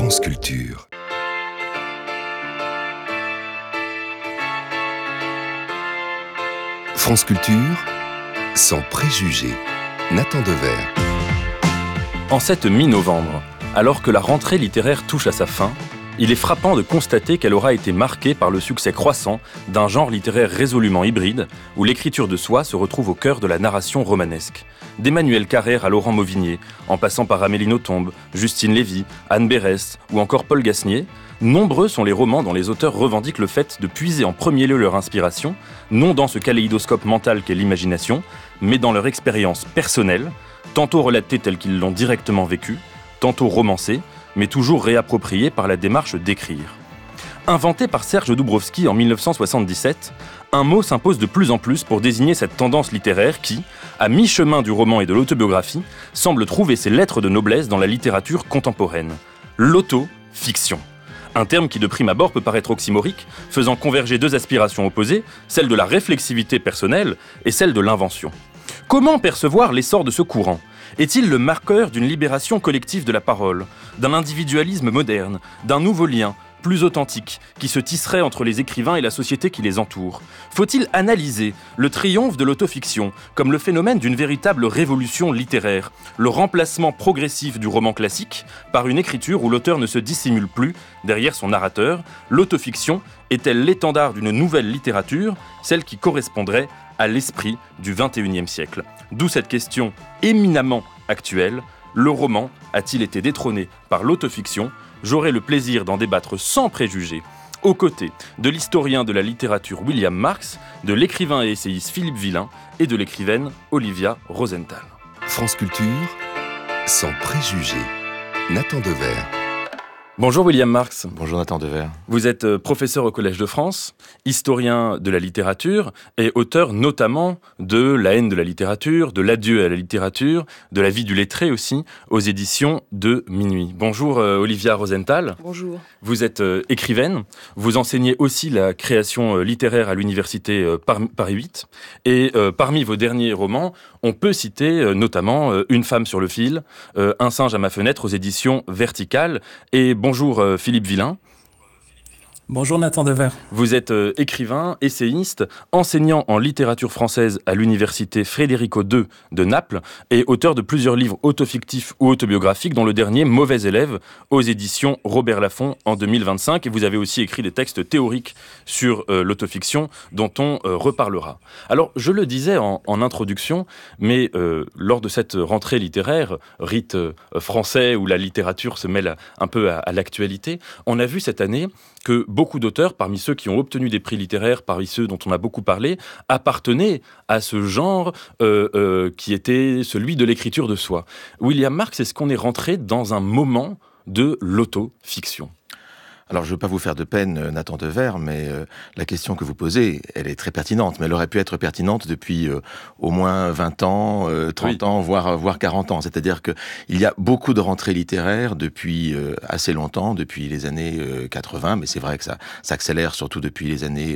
France Culture. France Culture, sans préjugés. Nathan Dever. En cette mi-novembre, alors que la rentrée littéraire touche à sa fin, il est frappant de constater qu'elle aura été marquée par le succès croissant d'un genre littéraire résolument hybride, où l'écriture de soi se retrouve au cœur de la narration romanesque. D'Emmanuel Carrère à Laurent Mauvignier, en passant par Amélie Nothomb, Justine Lévy, Anne Berest ou encore Paul Gasnier, nombreux sont les romans dont les auteurs revendiquent le fait de puiser en premier lieu leur inspiration, non dans ce kaléidoscope mental qu'est l'imagination, mais dans leur expérience personnelle, tantôt relatée telle qu'ils l'ont directement vécue, tantôt romancée, mais toujours réappropriée par la démarche d'écrire. Inventé par Serge Doubrowski en 1977, un mot s'impose de plus en plus pour désigner cette tendance littéraire qui, à mi-chemin du roman et de l'autobiographie, semble trouver ses lettres de noblesse dans la littérature contemporaine. L'auto-fiction. Un terme qui de prime abord peut paraître oxymorique, faisant converger deux aspirations opposées, celle de la réflexivité personnelle et celle de l'invention. Comment percevoir l'essor de ce courant ? Est-il le marqueur d'une libération collective de la parole, d'un individualisme moderne, d'un nouveau lien, plus authentique, qui se tisserait entre les écrivains et la société qui les entoure ? Faut-il analyser le triomphe de l'autofiction comme le phénomène d'une véritable révolution littéraire, le remplacement progressif du roman classique par une écriture où l'auteur ne se dissimule plus derrière son narrateur ? L'autofiction est-elle l'étendard d'une nouvelle littérature, celle qui correspondrait à l'esprit du XXIe siècle ? D'où cette question éminemment actuelle, le roman a-t-il été détrôné par l'autofiction ? J'aurai le plaisir d'en débattre sans préjugés, aux côtés de l'historien de la littérature William Marx, de l'écrivain et essayiste Philippe Villain et de l'écrivaine Olivia Rosenthal. France Culture, sans préjugés. Nathan Dever. Bonjour William Marx. Bonjour Nathan Dever. Vous êtes professeur au Collège de France, historien de la littérature et auteur notamment de La haine de la littérature, de L'adieu à la littérature, de La vie du lettré aussi, aux éditions de Minuit. Bonjour Olivia Rosenthal. Bonjour. Vous êtes écrivaine, vous enseignez aussi la création littéraire à l'université Paris 8 et parmi vos derniers romans, on peut citer notamment Une femme sur le fil, Un singe à ma fenêtre aux éditions Verticales et bonjour Philippe Villain. Bonjour Nathan Dever. Vous êtes écrivain, essayiste, enseignant en littérature française à l'université Frédérico II de Naples et auteur de plusieurs livres autofictifs ou autobiographiques, dont le dernier Mauvais élève aux éditions Robert Laffont en 2025. Et vous avez aussi écrit des textes théoriques sur l'autofiction dont on reparlera. Alors, je le disais en introduction, mais lors de cette rentrée littéraire, rite français où la littérature se mêle un peu à l'actualité, on a vu cette année que beaucoup d'auteurs, parmi ceux qui ont obtenu des prix littéraires, parmi ceux dont on a beaucoup parlé, appartenaient à ce genre qui était celui de l'écriture de soi. William Marx, est-ce qu'on est rentré dans un moment de l'autofiction ? Alors, je ne veux pas vous faire de peine, Nathan Dever, mais la question que vous posez, elle est très pertinente. Mais elle aurait pu être pertinente depuis au moins 20 ans, 30 ans, voire 40 ans. C'est-à-dire qu'il y a beaucoup de rentrées littéraires depuis assez longtemps, depuis les années 80, mais c'est vrai que ça s'accélère surtout depuis les années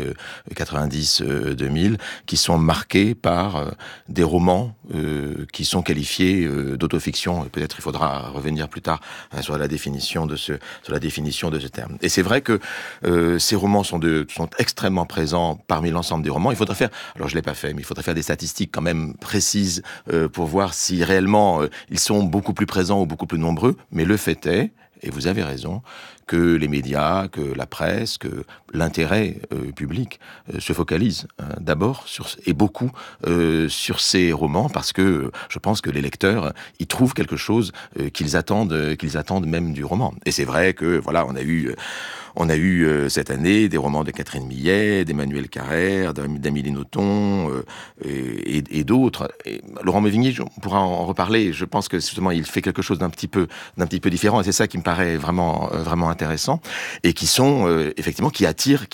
90-2000, qui sont marquées par des romans qui sont qualifiés d'autofiction. Peut-être il faudra revenir plus tard sur la définition de ce terme. Et c'est vrai que ces romans sont extrêmement présents parmi l'ensemble des romans. Il faudrait faire, alors je l'ai pas fait, mais il faudrait faire des statistiques quand même précises pour voir si réellement ils sont beaucoup plus présents ou beaucoup plus nombreux. Mais le fait est, et vous avez raison, que les médias, que la presse, que l'intérêt public se focalise d'abord et beaucoup sur ces romans, parce que je pense que les lecteurs y trouvent quelque chose qu'ils attendent même du roman. Et c'est vrai que voilà, on a eu cette année des romans de Catherine Millet, d'Emmanuel Carrère, d'Amélie Nothomb et d'autres. Et Laurent Mauvignier, on pourra en reparler. Je pense que justement il fait quelque chose d'un petit peu différent, et c'est ça qui me paraît vraiment intéressant, et qui sont effectivement qui attirent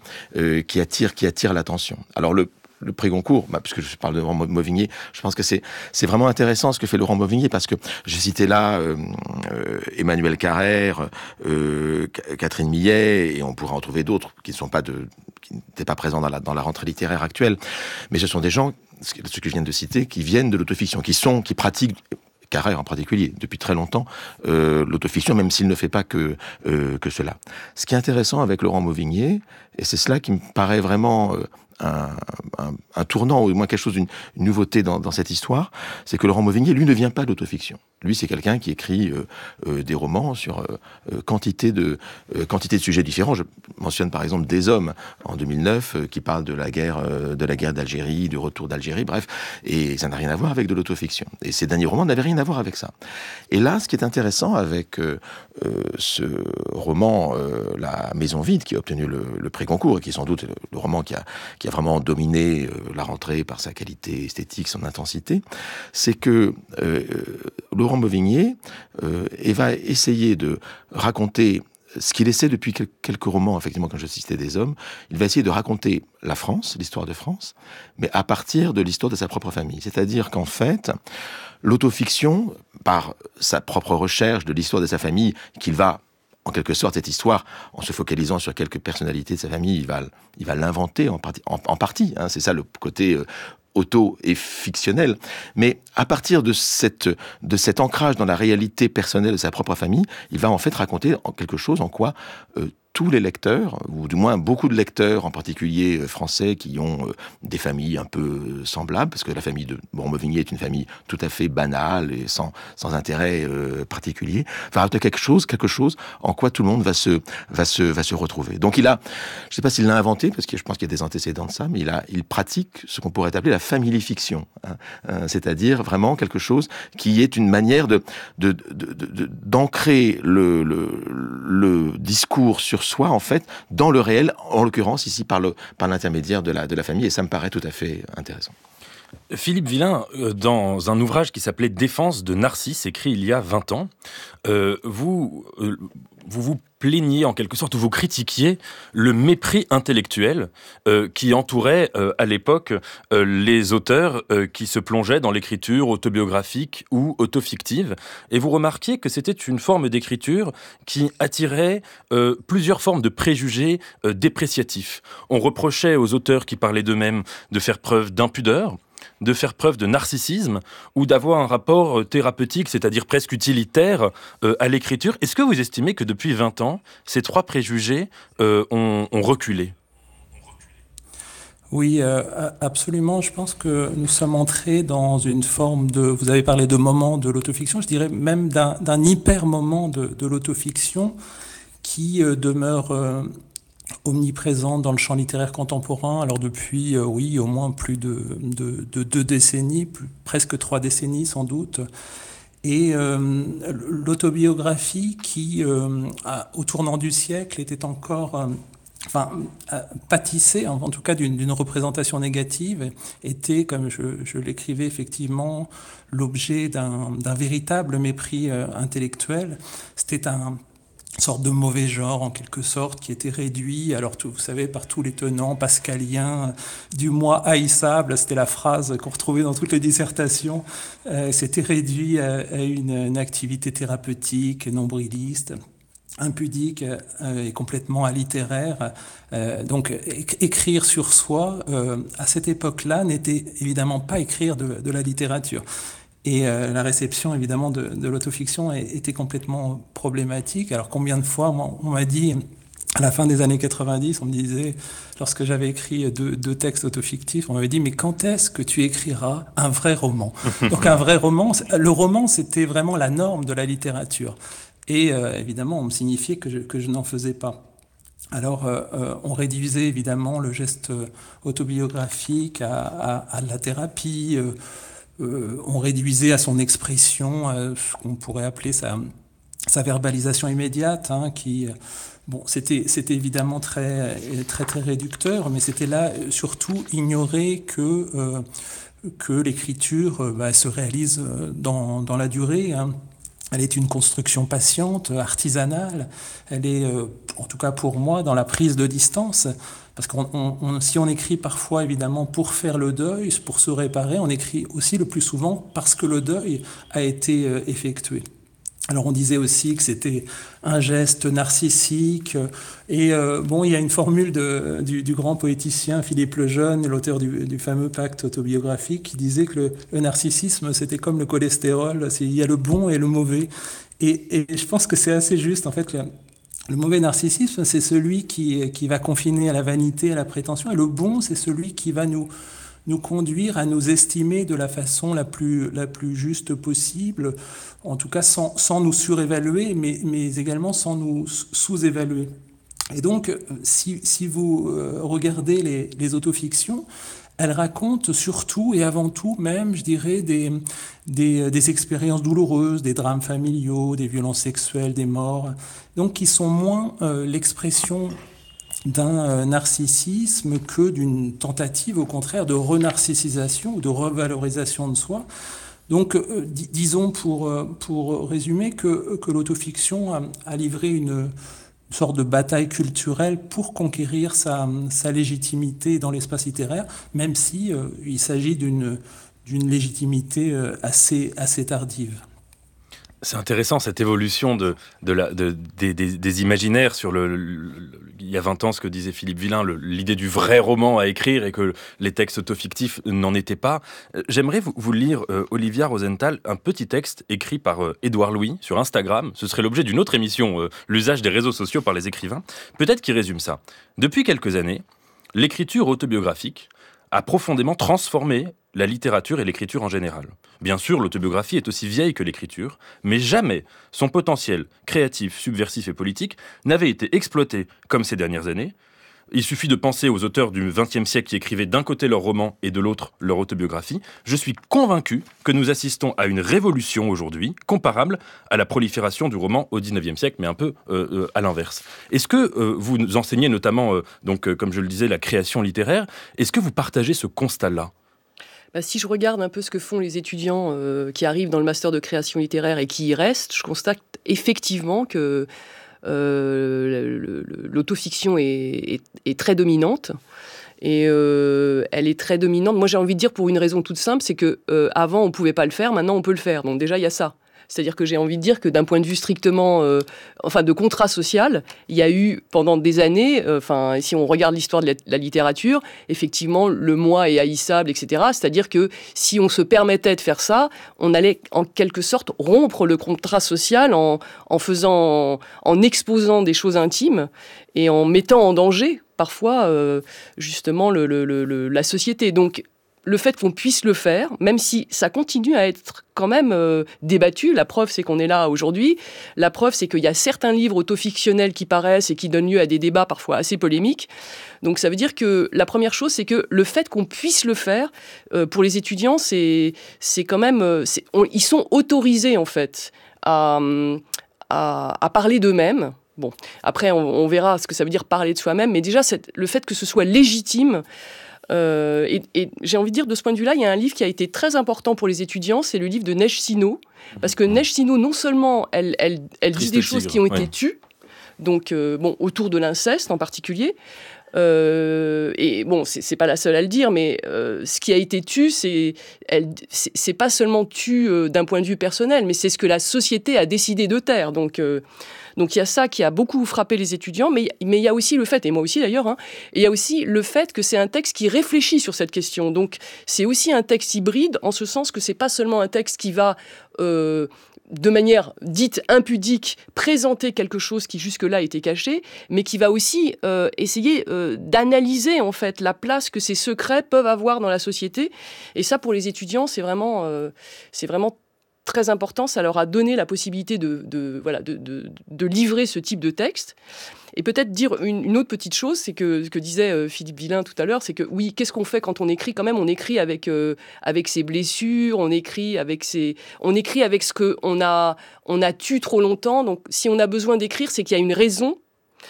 l'attention. Alors le prix Goncourt, puisque je parle de Laurent Mauvignier, je pense que c'est vraiment intéressant ce que fait Laurent Mauvignier, parce que j'ai cité là Emmanuel Carrère, Catherine Millet, et on pourra en trouver d'autres qui n'étaient pas présents dans la rentrée littéraire actuelle, mais ce sont des gens, ceux que je viens de citer, qui viennent de l'autofiction, qui pratiquent Carrère en particulier, depuis très longtemps, l'autofiction, même s'il ne fait pas que cela. Ce qui est intéressant avec Laurent Mauvignier, et c'est cela qui me paraît vraiment un tournant, ou au moins quelque chose, une nouveauté dans cette histoire, c'est que Laurent Mauvignier, lui, ne vient pas d'autofiction. Lui, c'est quelqu'un qui écrit des romans sur quantité de sujets différents. Je mentionne par exemple Des Hommes en 2009, qui parle de la guerre d'Algérie, du retour d'Algérie, bref, et ça n'a rien à voir avec de l'autofiction. Et ces derniers romans n'avaient rien à voir avec ça. Et là, ce qui est intéressant avec ce roman, La Maison Vide, qui a obtenu le prix Goncourt, et qui est sans doute le roman qui a vraiment dominé la rentrée par sa qualité esthétique, son intensité, c'est que Laurent Mauvignier va essayer de raconter ce qu'il essaie depuis quelques romans, effectivement, quand je citais Des Hommes. Il va essayer de raconter la France, l'histoire de France, mais à partir de l'histoire de sa propre famille. C'est-à-dire qu'en fait, l'autofiction, par sa propre recherche de l'histoire de sa famille, qu'il va, en quelque sorte, cette histoire, en se focalisant sur quelques personnalités de sa famille, il va l'inventer en partie. Hein, c'est ça le côté auto et fictionnel. Mais à partir de cet ancrage dans la réalité personnelle de sa propre famille, il va en fait raconter quelque chose en quoi tous les lecteurs, ou du moins beaucoup de lecteurs, en particulier français, qui ont des familles un peu semblables, parce que la famille de Mauvignier est une famille tout à fait banale et sans intérêt particulier, va raconter quelque chose en quoi tout le monde va se retrouver. Donc je ne sais pas s'il l'a inventé, parce que je pense qu'il y a des antécédents de ça, mais il pratique ce qu'on pourrait appeler la familifiction, c'est-à-dire vraiment quelque chose qui est une manière d'ancrer le discours sur soi, en fait, dans le réel, en l'occurrence ici par l'intermédiaire de la famille, et ça me paraît tout à fait intéressant. Philippe Villain, dans un ouvrage qui s'appelait Défense de Narcisse, écrit il y a 20 ans, vous plaigniez en quelque sorte, ou vous critiquiez le mépris intellectuel qui entourait à l'époque les auteurs qui se plongeaient dans l'écriture autobiographique ou autofictive. Et vous remarquiez que c'était une forme d'écriture qui attirait plusieurs formes de préjugés dépréciatifs. On reprochait aux auteurs qui parlaient d'eux-mêmes de faire preuve d'impudeur, de faire preuve de narcissisme ou d'avoir un rapport thérapeutique, c'est-à-dire presque utilitaire, à l'écriture. Est-ce que vous estimez que depuis 20 ans, ces trois préjugés ont reculé ? Oui, absolument. Je pense que nous sommes entrés dans une forme de... Vous avez parlé de moment de l'autofiction, je dirais même d'un hyper-moment de l'autofiction qui demeure... omniprésente dans le champ littéraire contemporain, alors depuis, au moins plus de 2 décennies, presque 3 décennies sans doute. Et l'autobiographie qui, au tournant du siècle, était encore... pâtissait, en tout cas d'une représentation négative, était, comme je l'écrivais effectivement, l'objet d'un véritable mépris intellectuel. C'était une sorte de mauvais genre, en quelque sorte, qui était réduit, alors vous savez, par tous les tenants pascaliens, du moi haïssable, c'était la phrase qu'on retrouvait dans toutes les dissertations, c'était réduit à une activité thérapeutique, nombriliste, impudique et complètement alittéraire. Donc écrire sur soi, à cette époque-là, n'était évidemment pas écrire de la littérature. Et la réception, évidemment, de l'autofiction était complètement problématique. Alors, combien de fois on m'a dit, à la fin des années 90, on me disait, lorsque j'avais écrit deux textes autofictifs, on m'avait dit, mais quand est-ce que tu écriras un vrai roman ? Donc, un vrai roman, le roman, c'était vraiment la norme de la littérature. Et évidemment, on me signifiait que je n'en faisais pas. Alors, on réduisait évidemment le geste autobiographique à la thérapie, on réduisait à son expression ce qu'on pourrait appeler sa verbalisation immédiate, qui, c'était évidemment très réducteur, mais c'était là surtout ignorer que l'écriture se réalise dans la durée. Elle est une construction patiente, artisanale. Elle est, en tout cas pour moi, dans la prise de distance. Parce que si on écrit parfois, évidemment, pour faire le deuil, pour se réparer, on écrit aussi le plus souvent parce que le deuil a été effectué. Alors on disait aussi que c'était un geste narcissique. Et il y a une formule du grand poéticien Philippe Lejeune, l'auteur du fameux Pacte autobiographique, qui disait que le narcissisme, c'était comme le cholestérol, il y a le bon et le mauvais. Et je pense que c'est assez juste, en fait. Le mauvais narcissisme, c'est celui qui va confiner à la vanité, à la prétention. Et le bon, c'est celui qui va nous conduire à nous estimer de la façon la plus juste possible, en tout cas sans nous surévaluer, mais également sans nous sous-évaluer. Et donc, si vous regardez les autofictions, elles racontent surtout et avant tout même, je dirais, des expériences douloureuses, des drames familiaux, des violences sexuelles, des morts, donc qui sont moins l'expression d'un narcissisme que d'une tentative, au contraire, de renarcissisation ou de revalorisation de soi. Donc, disons pour résumer que l'autofiction a livré une sorte de bataille culturelle pour conquérir sa légitimité dans l'espace littéraire, même si il s'agit d'une légitimité assez tardive. C'est intéressant cette évolution des imaginaires sur il y a 20 ans, ce que disait Philippe Villain, l'idée du vrai roman à écrire et que les textes autofictifs n'en étaient pas. J'aimerais vous lire, Olivia Rosenthal, un petit texte écrit par Édouard Louis sur Instagram. Ce serait l'objet d'une autre émission, l'usage des réseaux sociaux par les écrivains. Peut-être qu'il résume ça. Depuis quelques années, l'écriture autobiographique a profondément transformé la littérature et l'écriture en général. Bien sûr, l'autobiographie est aussi vieille que l'écriture, mais jamais son potentiel créatif, subversif et politique n'avait été exploité comme ces dernières années. Il suffit de penser aux auteurs du XXe siècle qui écrivaient d'un côté leur roman et de l'autre leur autobiographie. Je suis convaincu que nous assistons à une révolution aujourd'hui, comparable à la prolifération du roman au XIXe siècle, mais un peu à l'inverse. Est-ce que vous enseignez notamment, comme je le disais, la création littéraire, est-ce que vous partagez ce constat-là ? Si je regarde un peu ce que font les étudiants qui arrivent dans le master de création littéraire et qui y restent, je constate effectivement que l'autofiction est très dominante. Et elle est très dominante. Moi, j'ai envie de dire pour une raison toute simple, c'est que avant on pouvait pas le faire, maintenant on peut le faire. Donc déjà il y a ça. C'est-à-dire que j'ai envie de dire que d'un point de vue strictement, de contrat social, il y a eu pendant des années, si on regarde l'histoire de la littérature, effectivement, le moi est haïssable, etc. C'est-à-dire que si on se permettait de faire ça, on allait en quelque sorte rompre le contrat social en exposant des choses intimes et en mettant en danger parfois justement la société. Donc le fait qu'on puisse le faire, même si ça continue à être quand même débattu, la preuve c'est qu'on est là aujourd'hui, la preuve c'est qu'il y a certains livres autofictionnels qui paraissent et qui donnent lieu à des débats parfois assez polémiques. Donc ça veut dire que la première chose c'est que le fait qu'on puisse le faire, pour les étudiants, c'est quand même... ils sont autorisés en fait à parler d'eux-mêmes. Bon, après on verra ce que ça veut dire parler de soi-même, mais déjà le fait que ce soit légitime... Et j'ai envie de dire, de ce point de vue-là, il y a un livre qui a été très important pour les étudiants, c'est le livre de Neige Sino. Parce que Neige Sino, non seulement elle dit des choses qui ont été tues, donc autour de l'inceste en particulier, et bon, c'est pas la seule à le dire, mais ce qui a été tu, c'est pas seulement tu d'un point de vue personnel, mais c'est ce que la société a décidé de taire. Donc il y a ça qui a beaucoup frappé les étudiants, mais il y a aussi le fait, et moi aussi d'ailleurs, il y a aussi le fait que c'est un texte qui réfléchit sur cette question. Donc c'est aussi un texte hybride, en ce sens que c'est pas seulement un texte qui va de manière dite impudique, présenter quelque chose qui jusque-là était caché, mais qui va aussi essayer d'analyser en fait la place que ces secrets peuvent avoir dans la société. Et ça, pour les étudiants, c'est vraiment très important. Ça leur a donné la possibilité de livrer ce type de texte. Et peut-être dire une autre petite chose, c'est que ce que disait Philippe Villain tout à l'heure, c'est que oui, qu'est-ce qu'on fait quand on écrit ? Quand même, on écrit avec ses blessures, on écrit avec ce qu'on a tué trop longtemps. Donc, si on a besoin d'écrire, c'est qu'il y a une raison.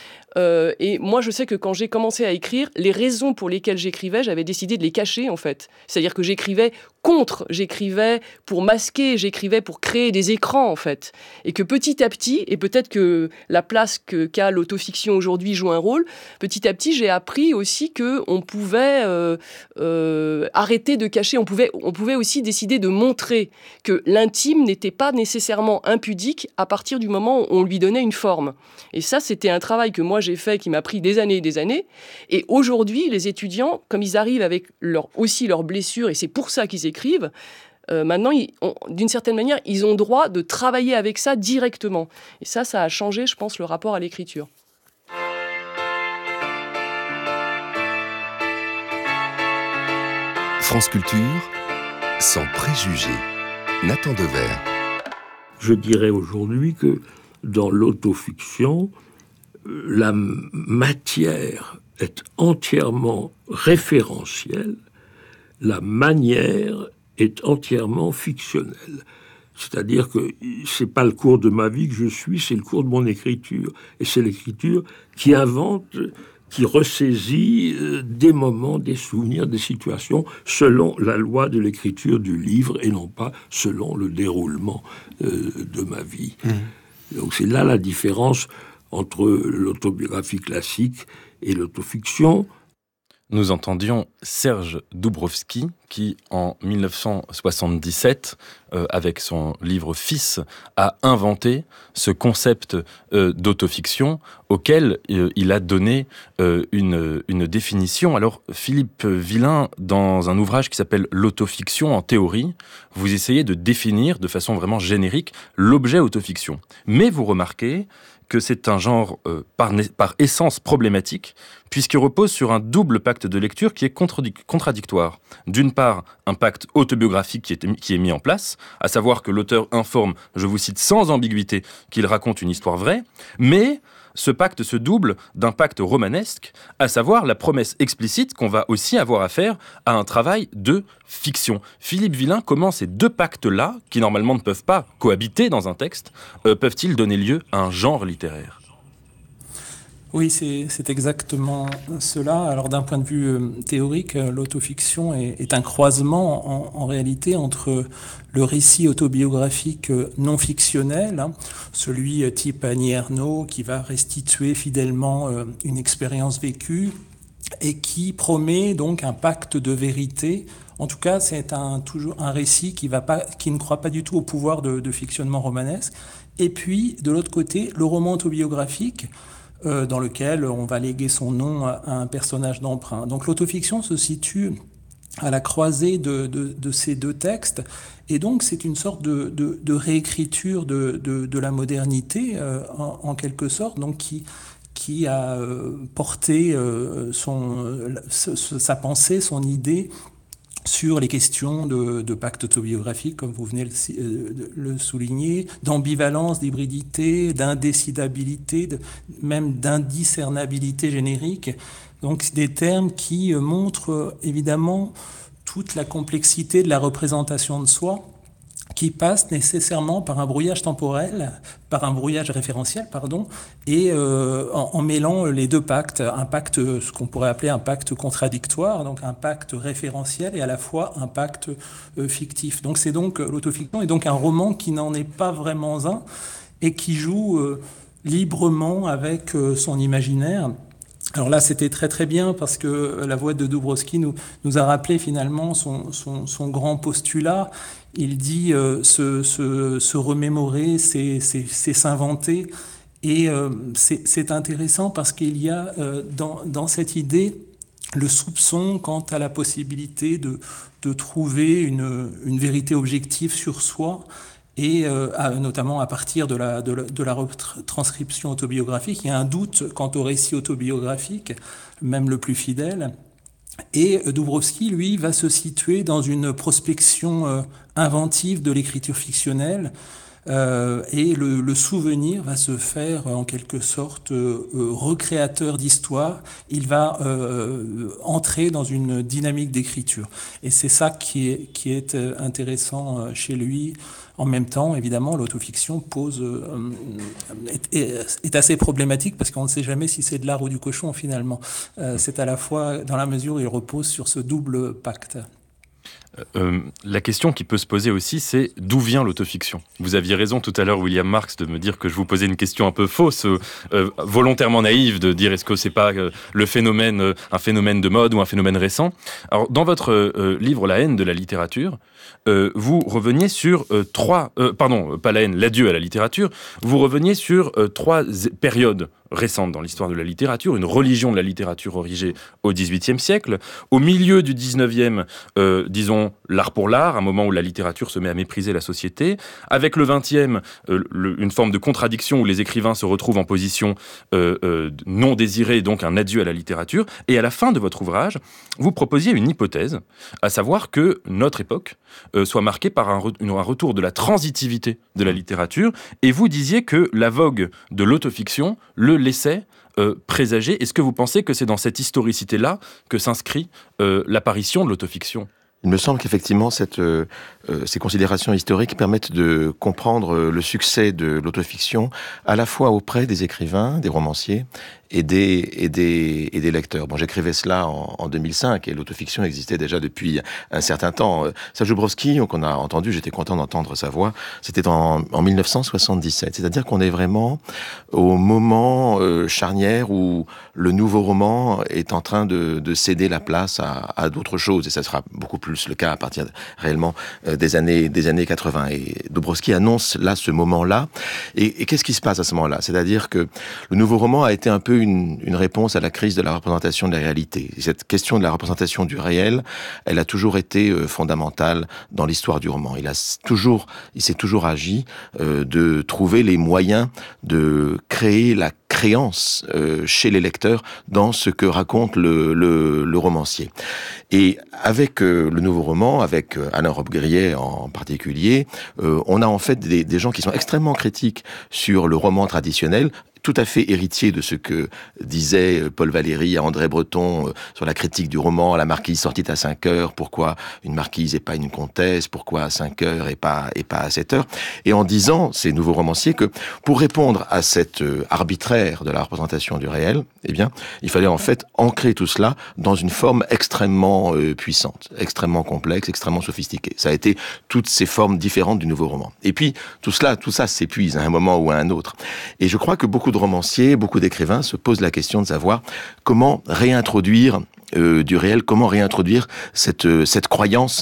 Et moi, je sais que quand j'ai commencé à écrire, les raisons pour lesquelles j'écrivais, j'avais décidé de les cacher, en fait. C'est-à-dire que j'écrivais contre, j'écrivais pour masquer, j'écrivais pour créer des écrans en fait. Et que petit à petit, et peut-être que la place qu'a l'autofiction aujourd'hui joue un rôle, petit à petit j'ai appris aussi qu'on pouvait arrêter de cacher, on pouvait aussi décider de montrer que l'intime n'était pas nécessairement impudique à partir du moment où on lui donnait une forme. Et ça, c'était un travail que moi j'ai fait, qui m'a pris des années et des années. Et aujourd'hui, les étudiants, comme ils arrivent avec aussi leurs blessures, et c'est pour ça qu'ils écrivent, maintenant, d'une certaine manière, ils ont droit de travailler avec ça directement. Et ça a changé, je pense, le rapport à l'écriture. France Culture, sans préjugés. Nathan Devers. Je dirais aujourd'hui que dans l'autofiction, la matière est entièrement référentielle, la manière est entièrement fictionnelle. C'est-à-dire que c'est pas le cours de ma vie que je suis, c'est le cours de mon écriture. Et c'est l'écriture qui invente, qui ressaisit des moments, des souvenirs, des situations, selon la loi de l'écriture du livre et non pas selon le déroulement de ma vie. Donc c'est là la différence entre l'autobiographie classique et l'autofiction. Nous entendions Serge Doubrovski qui, en 1977, avec son livre « Fils », a inventé ce concept d'autofiction auquel il a donné une définition. Alors, Philippe Villain, dans un ouvrage qui s'appelle « L'autofiction en théorie », vous essayez de définir de façon vraiment générique l'objet autofiction. Mais vous remarquez que c'est un genre par essence problématique, puisqu'il repose sur un double pacte de lecture qui est contradictoire. D'une part, un pacte autobiographique qui est mis en place, à savoir que l'auteur informe, je vous cite sans ambiguïté, qu'il raconte une histoire vraie, mais ce pacte se double d'un pacte romanesque, à savoir la promesse explicite qu'on va aussi avoir affaire à un travail de fiction. Philippe Villain, comment ces deux pactes-là, qui normalement ne peuvent pas cohabiter dans un texte, peuvent-ils donner lieu à un genre littéraire ? Oui, c'est exactement cela. Alors d'un point de vue théorique, l'autofiction est un croisement en réalité entre le récit autobiographique non fictionnel, celui type Annie Ernaux, qui va restituer fidèlement une expérience vécue et qui promet donc un pacte de vérité. En tout cas, c'est toujours un récit qui ne croit pas du tout au pouvoir de fictionnement romanesque. Et puis, de l'autre côté, le roman autobiographique, dans lequel on va léguer son nom à un personnage d'emprunt. Donc l'autofiction se situe à la croisée de ces deux textes, et donc c'est une sorte de réécriture de la modernité, en quelque sorte, donc qui a porté sa pensée, son idée sur les questions de pacte autobiographique, comme vous venez de le souligner, d'ambivalence, d'hybridité, d'indécidabilité, même d'indiscernabilité générique. Donc des termes qui montrent évidemment toute la complexité de la représentation de soi, qui passe nécessairement par un brouillage temporel, par un brouillage référentiel, et en mêlant les deux pactes, un pacte, ce qu'on pourrait appeler un pacte contradictoire, donc un pacte référentiel et à la fois un pacte fictif. Donc c'est donc l'autofiction est donc un roman qui n'en est pas vraiment un et qui joue librement avec son imaginaire. Alors là, c'était très très bien parce que la voix de Doubrovski nous a rappelé finalement son grand postulat. Il dit se remémorer, c'est s'inventer. Et c'est intéressant parce qu'il y a dans cette idée le soupçon quant à la possibilité de trouver une vérité objective sur soi, et notamment à partir de la retranscription autobiographique. Il y a un doute quant au récit autobiographique, même le plus fidèle. Et Doubrovski, lui, va se situer dans une prospection inventive de l'écriture fictionnelle, et le souvenir va se faire en quelque sorte recréateur d'histoire. Il va entrer dans une dynamique d'écriture. Et c'est ça qui est intéressant chez lui. En même temps, évidemment, l'autofiction est assez problématique parce qu'on ne sait jamais si c'est de l'art ou du cochon finalement. C'est à la fois dans la mesure où il repose sur ce double pacte. La question qui peut se poser aussi, c'est d'où vient l'autofiction ? Vous aviez raison tout à l'heure, William Marx, de me dire que je vous posais une question un peu fausse, volontairement naïve, de dire est-ce que c'est pas un phénomène de mode ou un phénomène récent ? Alors, dans votre livre La haine de la littérature, vous reveniez sur l'adieu à la littérature, vous reveniez sur 3 périodes récentes dans l'histoire de la littérature, une religion de la littérature origée au XVIIIe siècle, au milieu du XIXe, disons l'art pour l'art, un moment où la littérature se met à mépriser la société, avec le XXe, une forme de contradiction où les écrivains se retrouvent en position non désirée, donc un adieu à la littérature, et à la fin de votre ouvrage, vous proposiez une hypothèse, à savoir que notre époque soit marquée par un retour de la transitivité de la littérature, et vous disiez que la vogue de l'autofiction le laissait présager. Est-ce que vous pensez que c'est dans cette historicité-là que s'inscrit l'apparition de l'autofiction ? Il me semble qu'effectivement, ces considérations historiques permettent de comprendre le succès de l'autofiction à la fois auprès des écrivains, des romanciers et des lecteurs. Bon, j'écrivais cela en 2005 et l'autofiction existait déjà depuis un certain temps. Serge Zubrowski, qu'on a entendu, j'étais content d'entendre sa voix, c'était en 1977. C'est-à-dire qu'on est vraiment au moment charnière où le nouveau roman est en train de céder la place à d'autres choses. Et ça sera beaucoup plus le cas à partir réellement des années 80. Et Zubrowski annonce là ce moment-là. Et qu'est-ce qui se passe à ce moment-là ? C'est-à-dire que le nouveau roman a été un peu une réponse à la crise de la représentation de la réalité. Et cette question de la représentation du réel, elle a toujours été fondamentale dans l'histoire du roman. Il s'est toujours agi de trouver les moyens de créer la créance chez les lecteurs dans ce que raconte le romancier. Et avec le nouveau roman, avec Alain Robbe-Grillet en particulier, on a en fait des gens qui sont extrêmement critiques sur le roman traditionnel, tout à fait héritier de ce que disait Paul Valéry à André Breton sur la critique du roman, la marquise sortit à 5 heures, pourquoi une marquise et pas une comtesse, pourquoi à 5 heures et pas à 7 heures, et en disant, ces nouveaux romanciers, que pour répondre à cet arbitraire de la représentation du réel, eh bien, il fallait en fait ancrer tout cela dans une forme extrêmement puissante, extrêmement complexe, extrêmement sophistiquée. Ça a été toutes ces formes différentes du nouveau roman. Et puis, tout ça s'épuise à un moment ou à un autre. Et je crois que beaucoup de romanciers, beaucoup d'écrivains se posent la question de savoir comment réintroduire du réel, comment réintroduire cette croyance,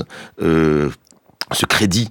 ce crédit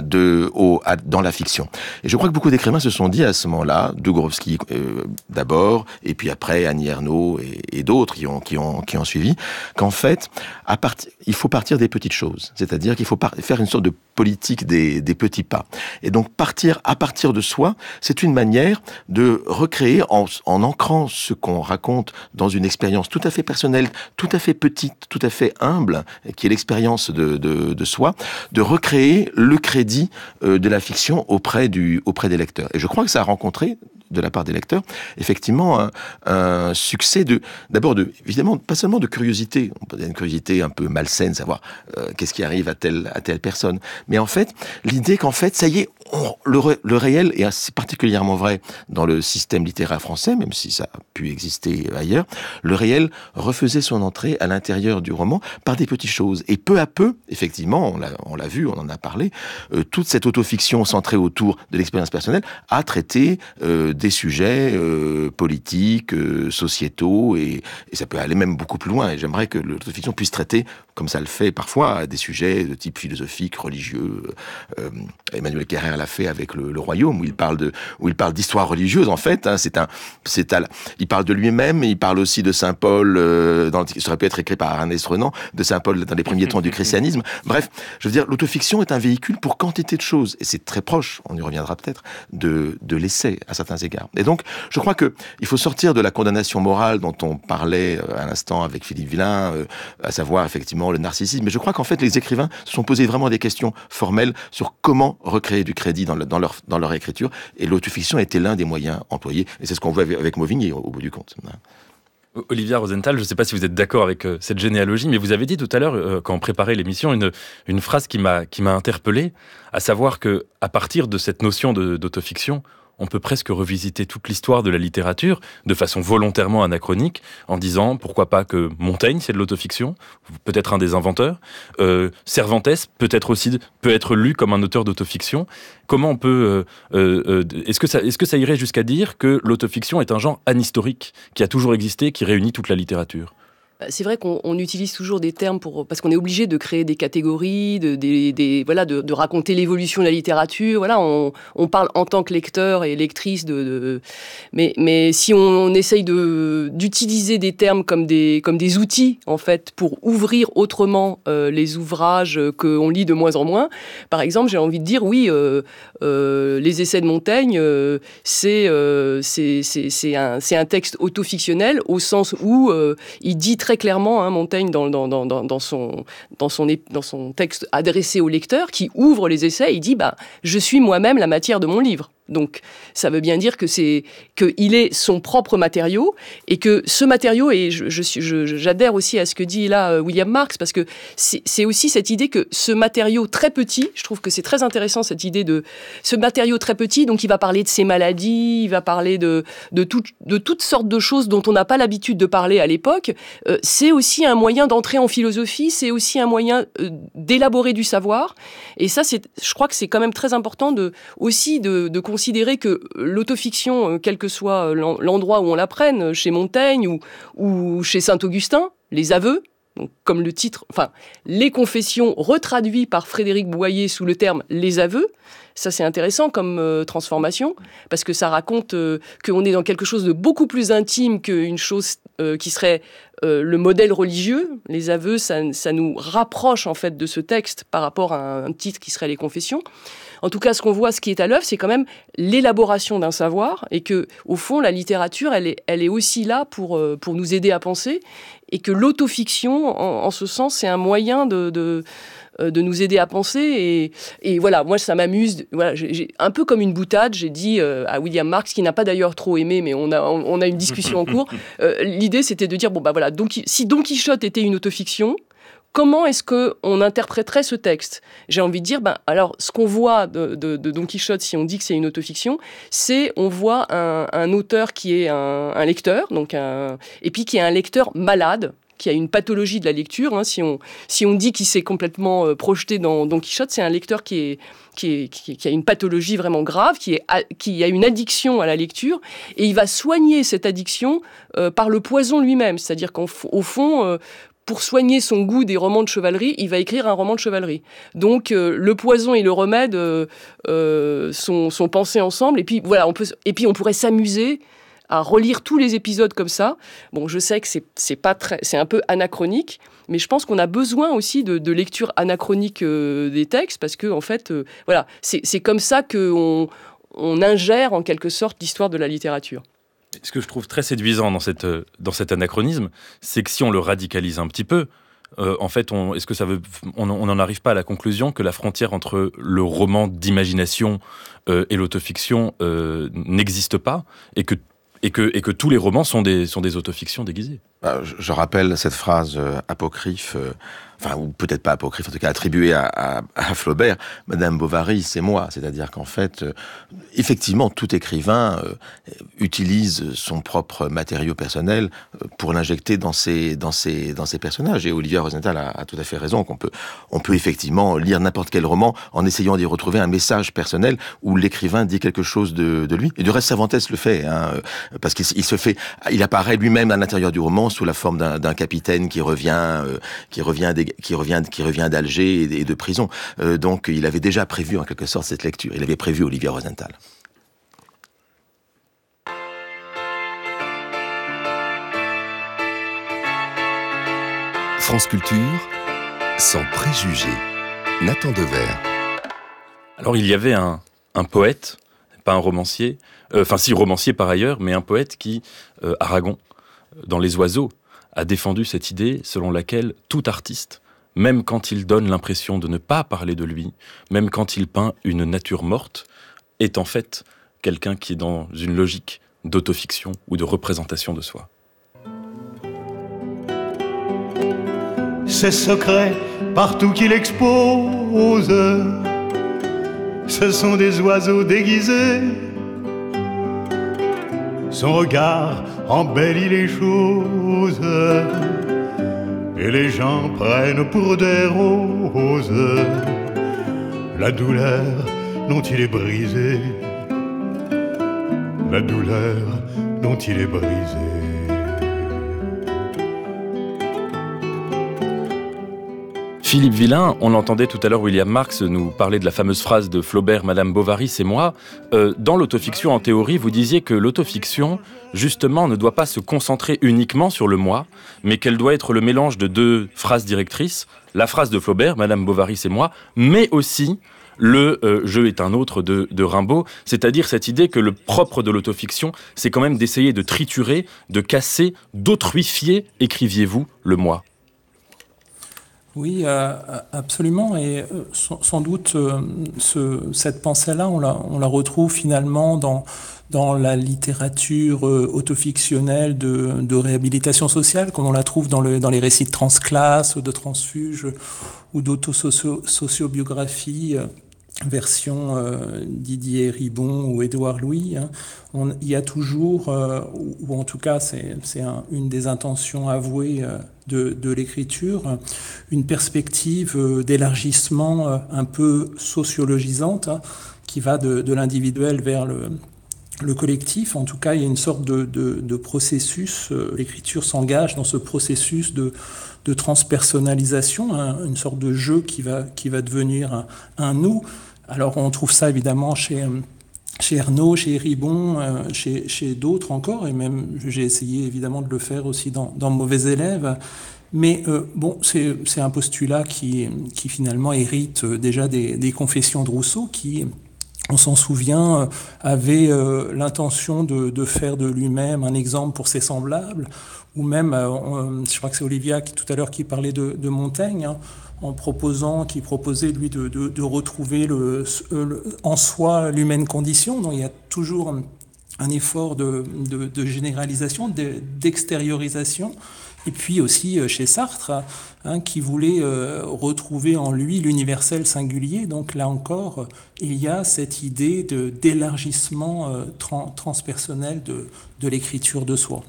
dans la fiction. Et je crois que beaucoup d'écrivains se sont dit à ce moment-là, Zubrowski d'abord, et puis après Annie Ernaux et d'autres qui ont suivi, qu'en fait, il faut partir des petites choses. C'est-à-dire qu'il faut faire une sorte de politique des petits pas. Et donc à partir de soi, c'est une manière de recréer en ancrant ce qu'on raconte dans une expérience tout à fait personnelle, tout à fait petite, tout à fait humble, qui est l'expérience de soi, de recréer le crédit de la fiction auprès des lecteurs. Et je crois que ça a rencontré, de la part des lecteurs, effectivement un succès évidemment, pas seulement de curiosité, on peut dire une curiosité un peu malsaine, savoir qu'est-ce qui arrive à telle personne, mais en fait, l'idée qu'en fait, ça y est, le réel, et c'est particulièrement vrai dans le système littéraire français, même si ça a pu exister ailleurs, le réel refaisait son entrée à l'intérieur du roman par des petites choses. Et peu à peu, effectivement, on l'a vu, on en a parlé, toute cette autofiction centrée autour de l'expérience personnelle a traité des sujets politiques, sociétaux, et ça peut aller même beaucoup plus loin. Et j'aimerais que l'autofiction puisse traiter, comme ça le fait parfois, des sujets de type philosophique, religieux. Emmanuel Carrère l'a fait avec le Royaume, où il parle d'histoire religieuse, en fait. Hein, il parle de lui-même, il parle aussi de Saint Paul, ça aurait pu être écrit par Ernest Renan, de Saint Paul dans les premiers temps du christianisme. Bref, je veux dire, l'autofiction est un véhicule pour quantité de choses, et c'est très proche, on y reviendra peut-être, de l'essai, à certains égards. Et donc, je crois qu'il faut sortir de la condamnation morale dont on parlait à l'instant avec Philippe Villain, à savoir effectivement le narcissisme. Mais je crois qu'en fait, les écrivains se sont posés vraiment des questions formelles sur comment recréer du crédit dans leur écriture. Et l'autofiction était l'un des moyens employés. Et c'est ce qu'on voit avec Mauvigny, au bout du compte. Olivia Rosenthal, je ne sais pas si vous êtes d'accord avec cette généalogie, mais vous avez dit tout à l'heure, quand on préparait l'émission, une phrase qui m'a interpellé, à savoir qu'à partir de cette notion d'autofiction, on peut presque revisiter toute l'histoire de la littérature de façon volontairement anachronique, en disant pourquoi pas que Montaigne, c'est de l'autofiction, peut-être un des inventeurs. Cervantes peut être lu comme un auteur d'autofiction. Comment on peut... est-ce que ça irait jusqu'à dire que l'autofiction est un genre anhistorique qui a toujours existé, qui réunit toute la littérature ? C'est vrai qu'on utilise toujours des termes parce qu'on est obligé de créer des catégories, de raconter l'évolution de la littérature. Voilà, on parle en tant que lecteur et lectrice mais si on essaye d'utiliser des termes comme des outils en fait pour ouvrir autrement les ouvrages qu'on lit de moins en moins. Par exemple, j'ai envie de dire oui, les essais de Montaigne, c'est un texte autofictionnel au sens où il dit très clairement, Montaigne, dans son texte adressé au lecteur, qui ouvre les essais, il dit « Je suis moi-même la matière de mon livre ». Donc, ça veut bien dire qu'il est son propre matériau et que ce matériau, et j'adhère aussi à ce que dit là William Marx, parce que c'est aussi cette idée que ce matériau très petit, je trouve que c'est très intéressant cette idée de ce matériau très petit, donc il va parler de ses maladies, il va parler de toutes sortes de choses dont on n'a pas l'habitude de parler à l'époque. C'est aussi un moyen d'entrer en philosophie, c'est aussi un moyen d'élaborer du savoir. Et ça, je crois que c'est quand même très important de considérer que l'autofiction, quel que soit l'endroit où on la prenne, chez Montaigne ou chez Saint-Augustin, les aveux, donc, comme le titre, les confessions retraduits par Frédéric Boyer sous le terme « les aveux », ça c'est intéressant comme transformation, parce que ça raconte qu'on est dans quelque chose de beaucoup plus intime qu'une chose qui serait le modèle religieux. Les aveux, ça nous rapproche en fait de ce texte par rapport à un titre qui serait les confessions. En tout cas, ce qu'on voit, ce qui est à l'œuvre, c'est quand même l'élaboration d'un savoir, et que, au fond, la littérature, elle est aussi là pour nous aider à penser, et que l'autofiction, en ce sens, c'est un moyen de nous aider à penser. Et voilà, moi, ça m'amuse. Voilà, j'ai un peu comme une boutade, j'ai dit à William Marx, qui n'a pas d'ailleurs trop aimé, mais on a une discussion en cours. L'idée, c'était de dire, voilà, si Don Quichotte était une autofiction, comment est-ce qu'on interpréterait ce texte ? J'ai envie de dire, alors, ce qu'on voit de Don Quichotte, si on dit que c'est une autofiction, on voit un auteur qui est un lecteur, et puis qui est un lecteur malade, qui a une pathologie de la lecture. Si on dit qu'il s'est complètement projeté dans Don Quichotte, c'est un lecteur qui a une pathologie vraiment grave, qui a une addiction à la lecture, et il va soigner cette addiction par le poison lui-même. C'est-à-dire qu'au fond... pour soigner son goût des romans de chevalerie, il va écrire un roman de chevalerie. Donc, le poison et le remède sont pensés ensemble. Et puis, voilà, on pourrait s'amuser à relire tous les épisodes comme ça. Bon, je sais que c'est un peu anachronique, mais je pense qu'on a besoin aussi de lecture anachronique des textes, parce que, en fait, voilà, c'est comme ça qu'on ingère, en quelque sorte, l'histoire de la littérature. Ce que je trouve très séduisant dans cet anachronisme, c'est que si on le radicalise un petit peu, en fait, on n'en arrive pas à la conclusion que la frontière entre le roman d'imagination et l'autofiction n'existe pas, et que tous les romans sont des autofictions déguisées. Je rappelle cette phrase apocryphe, ou peut-être pas apocryphe, en tout cas attribuée à Flaubert, « Madame Bovary, c'est moi ». C'est-à-dire qu'en fait, effectivement, tout écrivain utilise son propre matériau personnel pour l'injecter dans ses personnages. Et Olivia Rosenthal a tout à fait raison, on peut effectivement lire n'importe quel roman en essayant d'y retrouver un message personnel où l'écrivain dit quelque chose de lui. Et du reste, Cervantes le fait, parce qu'il apparaît lui-même à l'intérieur du roman sous la forme d'un capitaine qui revient d'Alger et de prison. Donc, il avait déjà prévu, en quelque sorte, cette lecture. Il avait prévu Olivia Rosenthal. France Culture, sans préjugés. Nathan Dever. Alors, il y avait un poète, pas un romancier, si romancier par ailleurs, mais un poète qui, Aragon, dans Les Oiseaux, a défendu cette idée selon laquelle tout artiste, même quand il donne l'impression de ne pas parler de lui, même quand il peint une nature morte, est en fait quelqu'un qui est dans une logique d'autofiction ou de représentation de soi. Ses secrets, partout qu'il expose, ce sont des oiseaux déguisés son regard embellit les choses, et les gens prennent pour des roses la douleur dont il est brisé, la douleur dont il est brisé. Philippe Villain, on entendait tout à l'heure William Marx nous parler de la fameuse phrase de Flaubert, Madame Bovary, c'est moi. Dans l'autofiction, en théorie, vous disiez que l'autofiction, justement, ne doit pas se concentrer uniquement sur le moi, mais qu'elle doit être le mélange de deux phrases directrices, la phrase de Flaubert, Madame Bovary, c'est moi, mais aussi le « je est un autre » de Rimbaud, c'est-à-dire cette idée que le propre de l'autofiction, c'est quand même d'essayer de triturer, de casser, d'autruifier, écriviez-vous, le moi. Oui, absolument. Et sans doute, cette pensée-là, on la retrouve finalement dans la littérature autofictionnelle de réhabilitation sociale, comme on la trouve dans les récits de transclasse, de transfuge ou d'autosociobiographie, version Didier Ribon ou Édouard Louis. Il y a toujours, ou en tout cas c'est une des intentions avouées de l'écriture, une perspective d'élargissement un peu sociologisante, qui va de l'individuel vers le collectif. En tout cas, il y a une sorte de processus, l'écriture s'engage dans ce processus de transpersonnalisation, une sorte de jeu qui va devenir un nous. Alors on trouve ça évidemment chez Ernaud, chez Ribon, chez d'autres encore, et même j'ai essayé évidemment de le faire aussi dans Mauvais élèves. Mais bon, c'est un postulat qui finalement hérite déjà des confessions de Rousseau, qui, on s'en souvient, avait l'intention de faire de lui-même un exemple pour ses semblables, ou même, je crois que c'est Olivia tout à l'heure qui parlait de Montaigne, qui proposait lui de retrouver en soi l'humaine condition. Donc il y a toujours un effort de généralisation, d'extériorisation. Et puis aussi chez Sartre, qui voulait retrouver en lui l'universel singulier. Donc là encore, il y a cette idée d'élargissement transpersonnel de l'écriture de soi.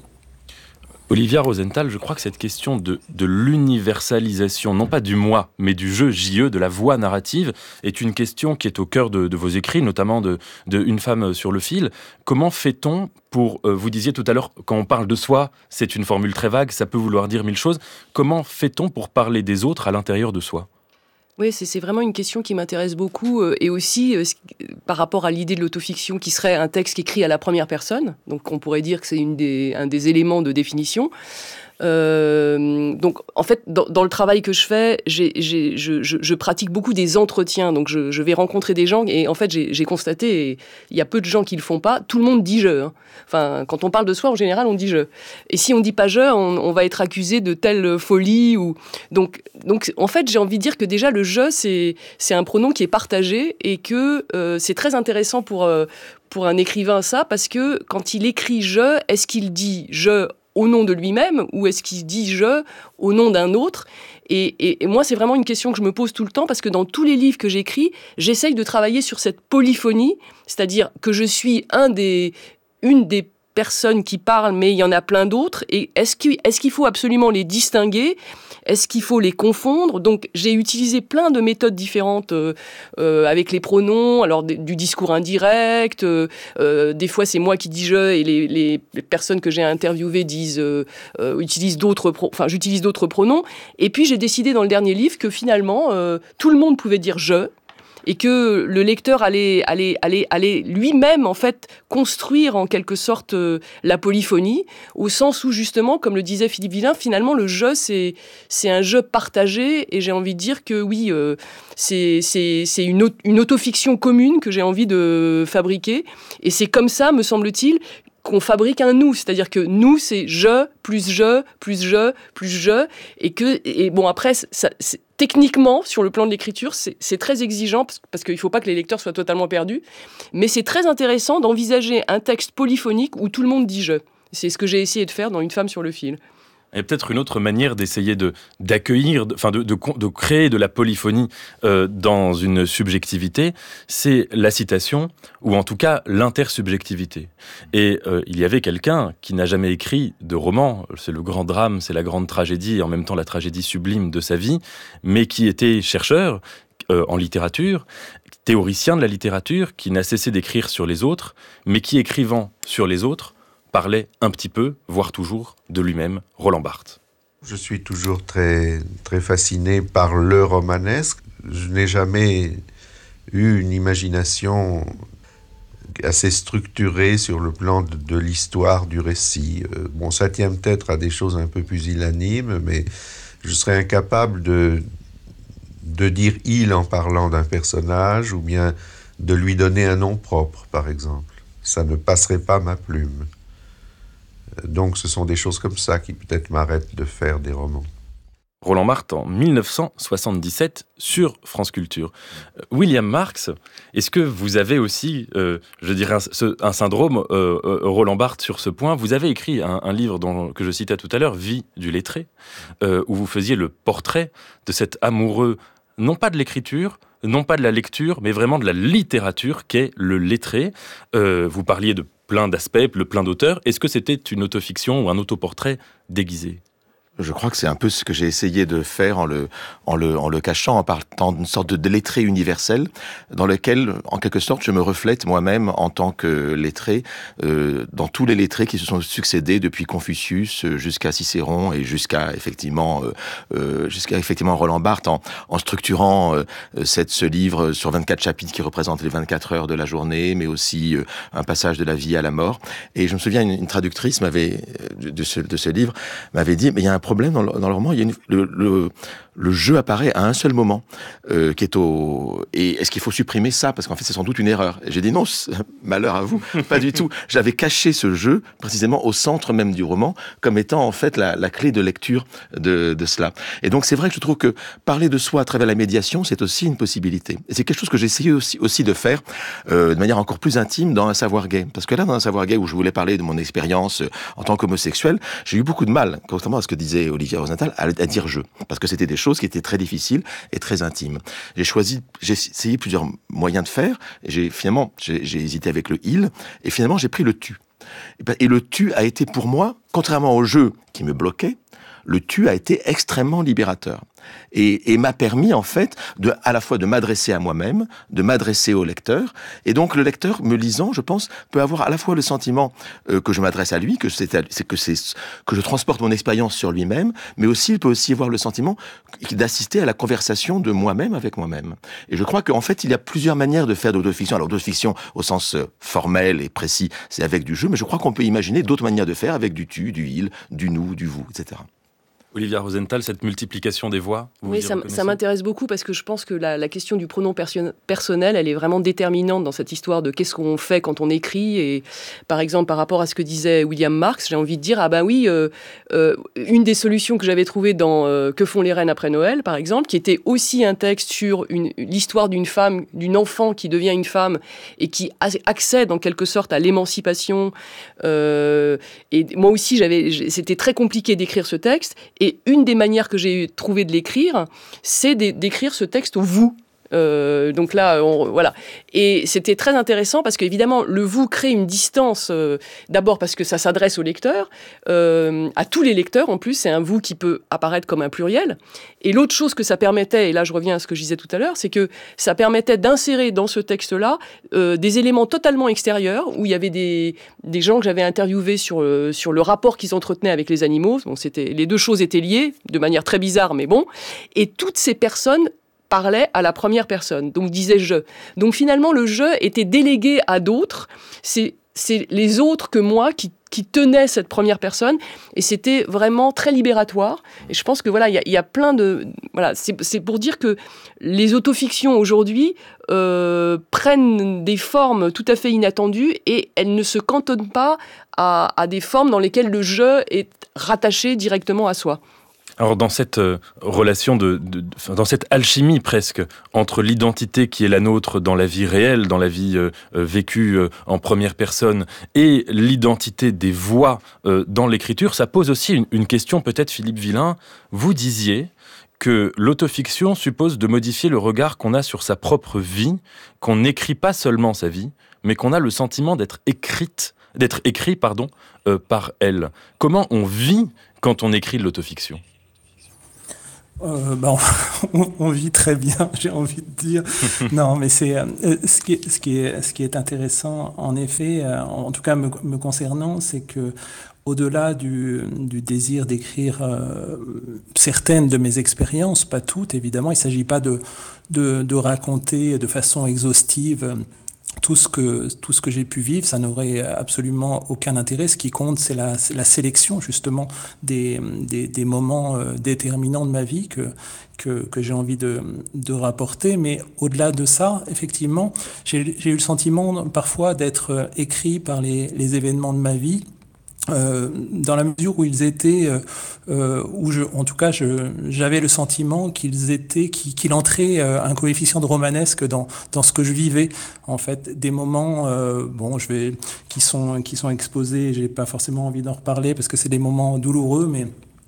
Olivia Rosenthal, je crois que cette question de l'universalisation, non pas du moi, mais du jeu JE, de la voix narrative, est une question qui est au cœur de vos écrits, notamment de Une femme sur le fil. Comment fait-on pour, vous disiez tout à l'heure, quand on parle de soi, c'est une formule très vague, ça peut vouloir dire mille choses. Comment fait-on pour parler des autres à l'intérieur de soi ? Oui, c'est vraiment une question qui m'intéresse beaucoup, et aussi par rapport à l'idée de l'autofiction qui serait un texte écrit à la première personne. Donc on pourrait dire que c'est un des éléments de définition. Donc en fait, dans le travail que je fais, je pratique beaucoup des entretiens. Donc je vais rencontrer des gens, et en fait j'ai constaté, et il y a peu de gens qui le font pas, tout le monde dit je. Enfin, quand on parle de soi, en général, on dit je. Et si on dit pas je, on va être accusé de telle folie. Donc en fait, j'ai envie de dire que déjà le je, c'est un pronom qui est partagé, et que c'est très intéressant pour un écrivain, ça, parce que quand il écrit je, est-ce qu'il dit je au nom de lui-même, ou est-ce qu'il dit « je » au nom d'un autre ? Et moi, c'est vraiment une question que je me pose tout le temps, parce que dans tous les livres que j'écris, j'essaye de travailler sur cette polyphonie, c'est-à-dire que je suis une des personnes qui parlent, mais il y en a plein d'autres, et est-ce qu'il faut absolument les distinguer ? Est-ce qu'il faut les confondre ? Donc, j'ai utilisé plein de méthodes différentes avec les pronoms, alors du discours indirect, des fois c'est moi qui dis je, et les personnes que j'ai interviewées j'utilise d'autres pronoms. Et puis, j'ai décidé dans le dernier livre que finalement, tout le monde pouvait dire je, et que le lecteur allait lui-même en fait construire en quelque sorte la polyphonie, au sens où justement, comme le disait Philippe Villain, finalement le jeu c'est un jeu partagé, et j'ai envie de dire que oui, c'est une autofiction commune que j'ai envie de fabriquer, et c'est comme ça, me semble-t-il, qu'on fabrique un nous, c'est-à-dire que nous, c'est je, plus je, plus je, plus je, et bon, après, techniquement, sur le plan de l'écriture, c'est très exigeant, parce qu'il ne faut pas que les lecteurs soient totalement perdus, mais c'est très intéressant d'envisager un texte polyphonique où tout le monde dit je. C'est ce que j'ai essayé de faire dans Une femme sur le fil. Il y a peut-être une autre manière d'essayer d'accueillir, de créer de la polyphonie dans une subjectivité, c'est la citation, ou en tout cas l'intersubjectivité. Et il y avait quelqu'un qui n'a jamais écrit de roman, c'est le grand drame, c'est la grande tragédie, et en même temps la tragédie sublime de sa vie, mais qui était chercheur en littérature, théoricien de la littérature, qui n'a cessé d'écrire sur les autres, mais qui, écrivant sur les autres, parlait un petit peu, voire toujours, de lui-même, Roland Barthes. Je suis toujours très, très fasciné par le romanesque. Je n'ai jamais eu une imagination assez structurée sur le plan de l'histoire du récit. Bon, ça tient peut-être à des choses un peu pusillanimes, mais je serais incapable de dire « il » en parlant d'un personnage, ou bien de lui donner un nom propre, par exemple. Ça ne passerait pas ma plume. Donc ce sont des choses comme ça qui peut-être m'arrêtent de faire des romans. Roland Barthes en 1977 sur France Culture. William Marx, est-ce que vous avez aussi, un syndrome Roland Barthes sur ce point? Vous avez écrit un livre que je citais tout à l'heure, Vie du lettré, où vous faisiez le portrait de cet amoureux, non pas de l'écriture, non pas de la lecture, mais vraiment de la littérature qu'est le lettré. Vous parliez de plein d'aspects, plein d'auteurs. Est-ce que c'était une autofiction ou un autoportrait déguisé ? Je crois que c'est un peu ce que j'ai essayé de faire en le cachant, en partant d'une sorte de lettré universel, dans lequel, en quelque sorte, je me reflète moi-même en tant que lettré, dans tous les lettrés qui se sont succédés depuis Confucius jusqu'à Cicéron et jusqu'à effectivement Roland Barthes, en structurant ce livre sur 24 chapitres qui représentent les 24 heures de la journée, mais aussi un passage de la vie à la mort. Et je me souviens, une traductrice de ce livre m'avait dit, mais il y a un problème dans le roman, le jeu apparaît à un seul moment, et est-ce qu'il faut supprimer ça? Parce qu'en fait, c'est sans doute une erreur. Et j'ai dit non, malheur à vous, pas du tout. J'avais caché ce jeu, précisément au centre même du roman, comme étant en fait la clé de lecture de cela. Et donc, c'est vrai que je trouve que parler de soi à travers la médiation, c'est aussi une possibilité. Et c'est quelque chose que j'ai essayé aussi de faire de manière encore plus intime dans Un savoir gay. Parce que là, dans Un savoir gay, où je voulais parler de mon expérience en tant qu'homosexuel, j'ai eu beaucoup de mal, contrairement à ce que disait Olivier Rosenthal, à dire je. Parce que c'était des choses qui étaient très difficiles et très intimes. J'ai essayé plusieurs moyens de faire, et j'ai hésité avec le il, et finalement j'ai pris le tu. Et le tu a été pour moi, contrairement au jeu qui me bloquait, le tu a été extrêmement libérateur. Et m'a permis, en fait, à la fois de m'adresser à moi-même, de m'adresser au lecteur. Et donc, le lecteur, me lisant, je pense, peut avoir à la fois le sentiment que je m'adresse à lui, que je transporte mon expérience sur lui-même, mais aussi, il peut aussi avoir le sentiment d'assister à la conversation de moi-même avec moi-même. Et je crois qu'en fait, il y a plusieurs manières de faire de l'autofiction. Alors, l'autofiction, au sens formel et précis, c'est avec du jeu, mais je crois qu'on peut imaginer d'autres manières de faire avec du tu, du il, du nous, du vous, etc. Olivia Rosenthal, cette multiplication des voix, oui, ça m'intéresse beaucoup parce que je pense que la question du pronom personnel, elle est vraiment déterminante dans cette histoire de qu'est-ce qu'on fait quand on écrit. Et par exemple, par rapport à ce que disait William Marx, j'ai envie de dire, une des solutions que j'avais trouvées dans Que font les reines après Noël, par exemple, qui était aussi un texte sur l'histoire d'une femme, d'une enfant qui devient une femme et qui accède en quelque sorte à l'émancipation. Et moi aussi, c'était très compliqué d'écrire ce texte. Et une des manières que j'ai trouvé de l'écrire, c'est d'écrire ce texte au vous. Donc là, voilà. Et c'était très intéressant parce qu'évidemment, le vous crée une distance, d'abord parce que ça s'adresse au lecteur, à tous les lecteurs en plus, c'est un vous qui peut apparaître comme un pluriel. Et l'autre chose que ça permettait, et là je reviens à ce que je disais tout à l'heure, c'est que ça permettait d'insérer dans ce texte-là des éléments totalement extérieurs, où il y avait des gens que j'avais interviewés sur le rapport qu'ils entretenaient avec les animaux. Bon, les deux choses étaient liées, de manière très bizarre, mais bon. Et toutes ces personnes parlait à la première personne, donc disait « je ». Donc finalement, le « je » était délégué à d'autres. C'est les autres que moi qui tenaient cette première personne, et c'était vraiment très libératoire. Et je pense que voilà, il y a plein de... Voilà, c'est pour dire que les autofictions aujourd'hui prennent des formes tout à fait inattendues, et elles ne se cantonnent pas à des formes dans lesquelles le « je » est rattaché directement à soi. Alors dans cette relation, dans cette alchimie presque, entre l'identité qui est la nôtre dans la vie réelle, dans la vie vécue en première personne, et l'identité des voix dans l'écriture, ça pose aussi une question peut-être, Philippe Villain. Vous disiez que l'autofiction suppose de modifier le regard qu'on a sur sa propre vie, qu'on n'écrit pas seulement sa vie, mais qu'on a le sentiment d'être écrit par elle. Comment on vit quand on écrit de l'autofiction ? On vit très bien, j'ai envie de dire. Non, mais c'est ce qui est intéressant, en effet, en tout cas me concernant, c'est que au-delà du désir d'écrire certaines de mes expériences, pas toutes évidemment, il ne s'agit pas de raconter de façon exhaustive tout ce que j'ai pu vivre, ça n'aurait absolument aucun intérêt. Ce qui compte, c'est la sélection justement des moments déterminants de ma vie que j'ai envie de rapporter. Mais au-delà de ça, effectivement, j'ai eu le sentiment parfois d'être écrit par les événements de ma vie, dans la mesure où ils étaient, j'avais le sentiment qu'il entrait un coefficient de romanesque dans ce que je vivais. En fait, des moments, qui sont exposés. J'ai pas forcément envie d'en reparler parce que c'est des moments douloureux, mais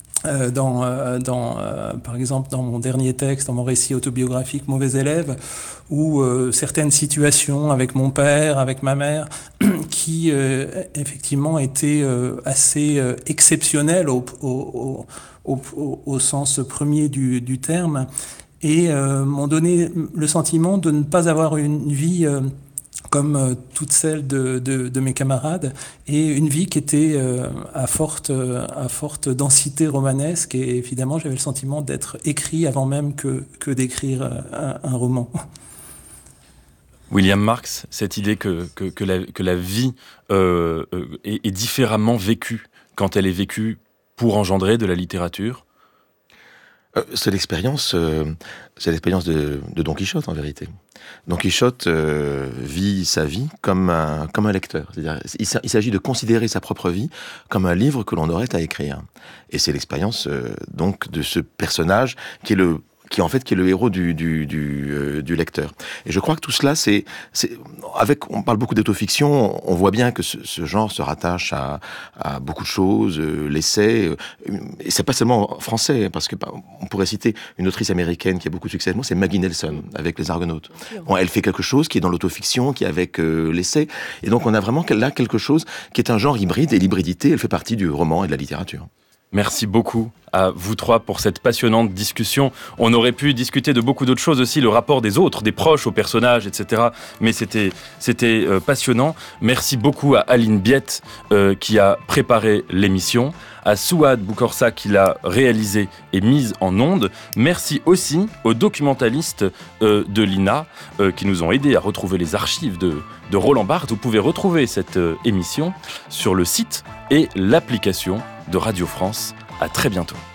par exemple, dans mon dernier texte, dans mon récit autobiographique Mauvais élève, où certaines situations avec mon père, avec ma mère, qui effectivement étaient assez exceptionnelles au sens premier du terme, et m'ont donné le sentiment de ne pas avoir une vie comme toutes celles de mes camarades, et une vie qui était à forte densité romanesque, et évidemment j'avais le sentiment d'être écrit avant même que d'écrire un roman. William Marx, cette idée que la vie est différemment vécue quand elle est vécue pour engendrer de la littérature. C'est l'expérience de Don Quichotte, en vérité. Don Quichotte vit sa vie comme un lecteur. C'est-à-dire, il s'agit de considérer sa propre vie comme un livre que l'on aurait à écrire. Et c'est l'expérience donc de ce personnage qui est le héros du lecteur. Et je crois que tout cela, on parle beaucoup d'autofiction, on voit bien que ce genre se rattache à beaucoup de choses, l'essai, et c'est pas seulement français, parce que on pourrait citer une autrice américaine qui a beaucoup de succès, c'est Maggie Nelson, avec Les Argonautes. Bon, elle fait quelque chose qui est dans l'autofiction, qui est avec l'essai, et donc on a vraiment là quelque chose qui est un genre hybride, et l'hybridité, elle fait partie du roman et de la littérature. Merci beaucoup à vous trois pour cette passionnante discussion. On aurait pu discuter de beaucoup d'autres choses aussi, le rapport des autres, des proches aux personnages, etc. Mais c'était passionnant. Merci beaucoup à Aline Biette qui a préparé l'émission, à Souad Boukorsa qui l'a réalisée et mise en onde. Merci aussi aux documentalistes de l'INA qui nous ont aidés à retrouver les archives de Roland Barthes. Vous pouvez retrouver cette émission sur le site et l'application de Radio France. À très bientôt.